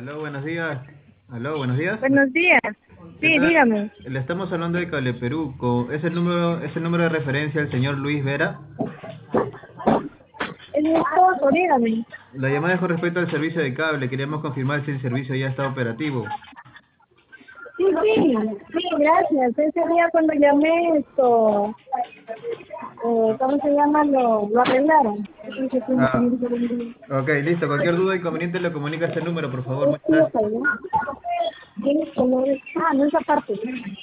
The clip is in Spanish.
Aló, buenos días. Aló, buenos días. Buenos días. ¿Qué Sí, tal? dígame. Le estamos hablando de Cable Perú. ¿Es el número de referencia del señor Luis Vera? Es mi esposo, dígame. La llamada es con respecto al servicio de cable. Queríamos confirmar si el servicio ya está operativo. Sí, sí, sí, gracias. Ese día cuando llamé esto, ¿cómo se llama? Lo arreglaron. Ah, ok, listo. Cualquier duda o inconveniente le comunica a este número, por favor. Muchas gracias. Tienes colores. Ah, no esa parte.